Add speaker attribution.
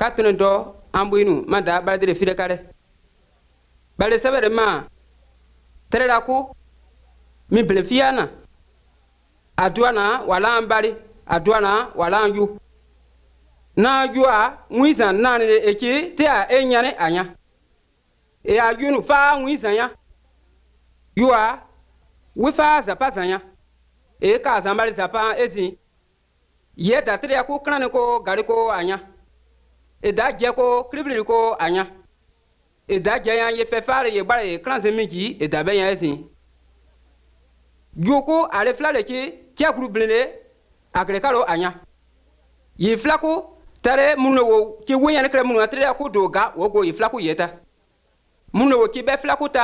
Speaker 1: katunento ambuinu manda baldire fire kare balde sabere ma terera ku min bele fiana aduana wala ambali aduana wala yu na jua ngwizan na ne eki te a enyane anya e ayunu fa ngwizan ya yua wifa zapa zanya e ka zambali zapa ezi ye da tere ku krane ko gari ko anya e da je ko kribli ko anya e da je ya ye fe fare ye bare e kran zemiji e da ben ya ezi yuko ale flale ki tia grublene agre karo anya yi flako tare munno wo ki wonya ne kre munno tere ku doga wo go yi flako yeta munno wo ki be flako ta